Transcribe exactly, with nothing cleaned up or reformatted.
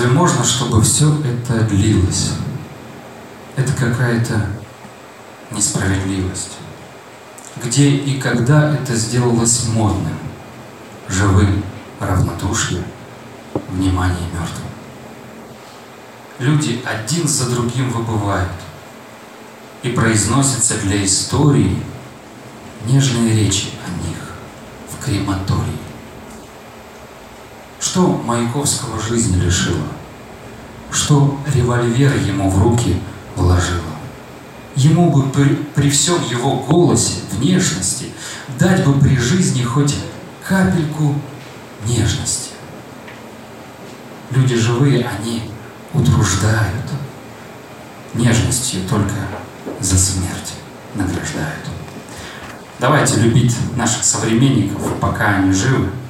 Разве можно, чтобы все это длилось? Это какая-то несправедливость. Где и когда это сделалось модным, живым, равнодушие, внимание мертвым? Люди один за другим выбывают, и произносятся для истории нежные речи о них в крематории. Что Маяковского жизнь лишила? Что револьвер ему в руки вложила? Ему бы при, при всем его голосе, внешности, дать бы при жизни хоть капельку нежности. Люди живые, они утруждают, нежностью только за смерть награждают. Давайте любить наших современников, пока они живы,